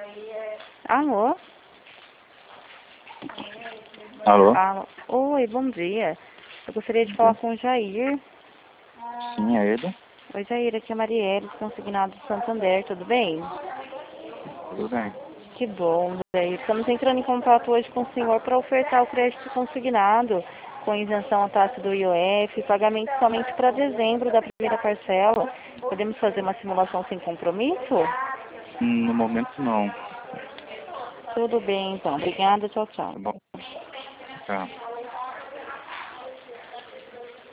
Alô? Alô? Oi, bom dia. Eu gostaria de falar com o Jair. Sim, é ele. Oi, Jair, aqui é a Marielle, consignado do Santander, tudo bem? Tudo bem. Que bom, Jair. Estamos entrando em contato hoje com o senhor para ofertar o crédito consignado com isenção à taxa do IOF, pagamento somente para dezembro da primeira parcela. Podemos fazer uma simulação sem compromisso? No momento não. Tudo bem, então. Obrigada, tchau, tchau. Tá bom. Tá.